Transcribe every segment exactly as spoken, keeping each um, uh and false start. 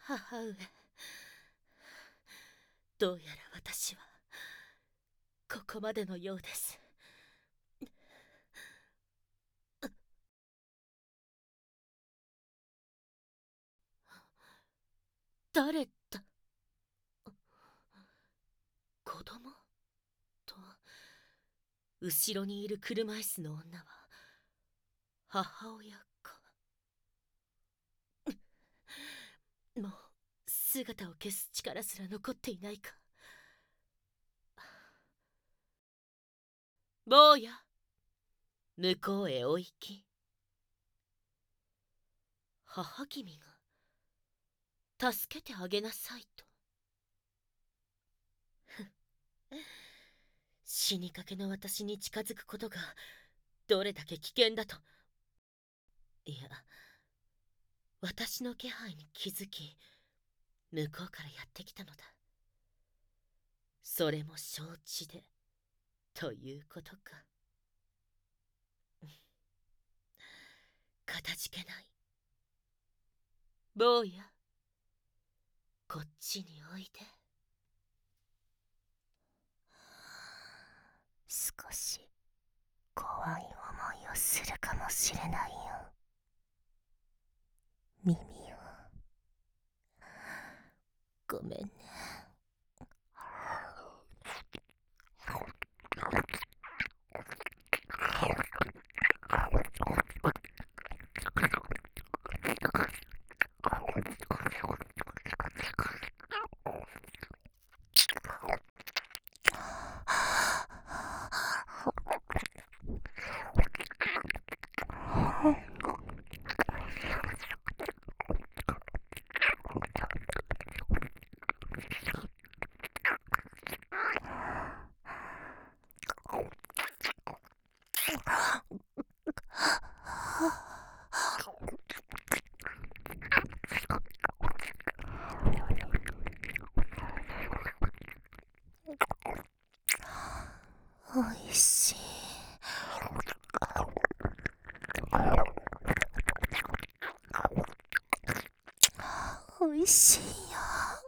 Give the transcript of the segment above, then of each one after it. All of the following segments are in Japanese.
母上、どうやら私はここまでのようです。誰だ？子供と、後ろにいる車椅子の女は母親か。もう姿を消す力すら残っていないか。坊や、向こうへお行き。母君が助けてあげなさいと。死にかけの私に近づくことがどれだけ危険だと。いや、私の気配に気づき向こうからやってきたのだ。それも承知でということか。かたじけない。坊や、こっちにおいで。 少し怖い思いをするかもしれないよ、ミミよ。ごめんね。おいしい。おいしいよ。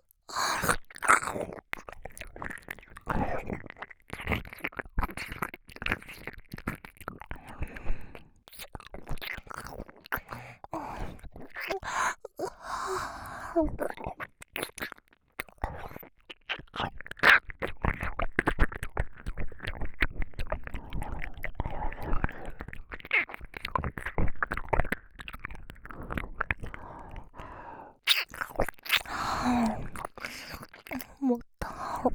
もっともっ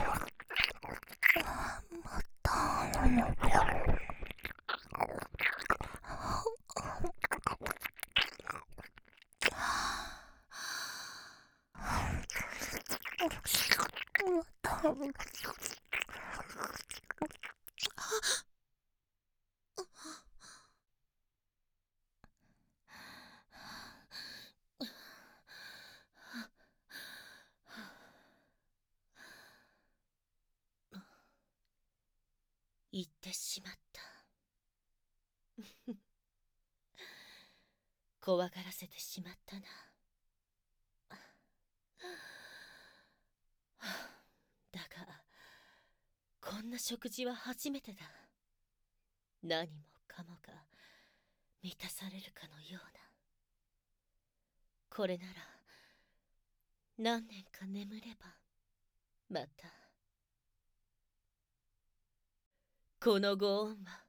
と言ってしまった。怖がらせてしまったな。だがこんな食事は初めてだ。何もかもが満たされるかのような。これなら何年か眠ればまた。このご恩は